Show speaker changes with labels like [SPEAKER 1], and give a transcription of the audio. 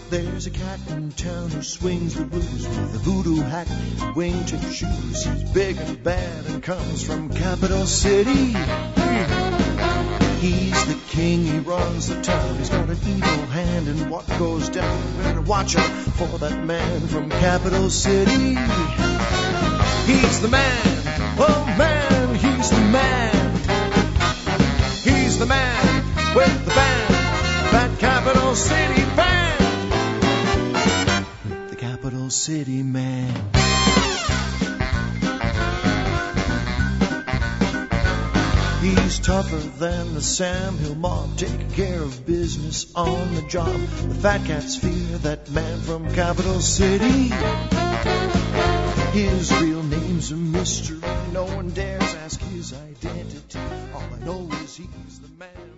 [SPEAKER 1] There's a cat in town who swings the blues with a voodoo hat and wingtip shoes. He's big and bad and comes from Capital City. He's the king, he runs the town. He's got an evil hand in what goes down. Better watch out for that man from Capital City. He's the man, oh man, he's the man. He's the man with the band, that Capital City band. The Capital City man. He's tougher than the Sam Hill mob, taking care of business on the job. The fat cats fear that man from Capital City. His real name's a mystery. No one dares ask his identity. All I know is he's the man.